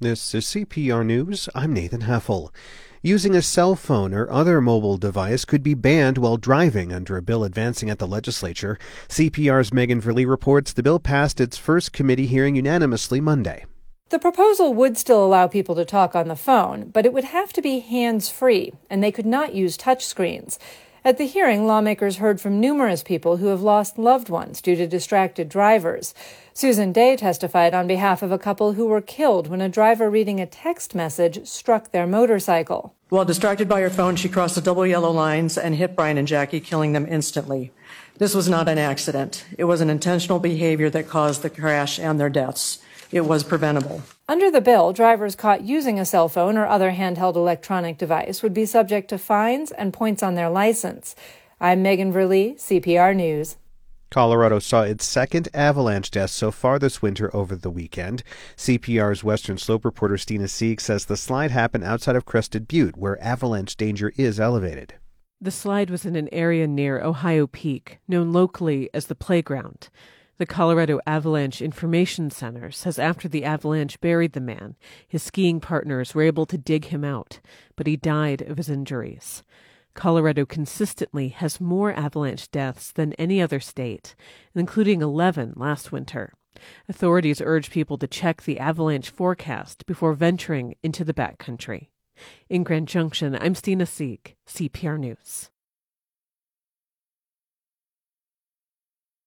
This is CPR News. I'm Nathan Heffel. Using a cell phone or other mobile device could be banned while driving under a bill advancing at the legislature. CPR's Megan Verlee reports the bill passed its first committee hearing unanimously Monday. The proposal would still allow people to talk on the phone, but it would have to be hands-free, and they could not use touchscreens. At the hearing, lawmakers heard from numerous people who have lost loved ones due to distracted drivers. Susan Day testified on behalf of a couple who were killed when a driver reading a text message struck their motorcycle. While distracted by her phone, she crossed the double yellow lines and hit Brian and Jackie, killing them instantly. This was not an accident. It was an intentional behavior that caused the crash and their deaths. It was preventable. Under the bill, drivers caught using a cell phone or other handheld electronic device would be subject to fines and points on their license. I'm Megan Verlee, CPR News. Colorado saw its second avalanche death so far this winter over the weekend. CPR's Western Slope reporter Stina Sieg says the slide happened outside of Crested Butte, where avalanche danger is elevated. The slide was in an area near Ohio Peak, known locally as the Playground. The Colorado Avalanche Information Center says after the avalanche buried the man, his skiing partners were able to dig him out, but he died of his injuries. Colorado consistently has more avalanche deaths than any other state, including 11 last winter. Authorities urge people to check the avalanche forecast before venturing into the backcountry. In Grand Junction, I'm Stina Sieg, CPR News.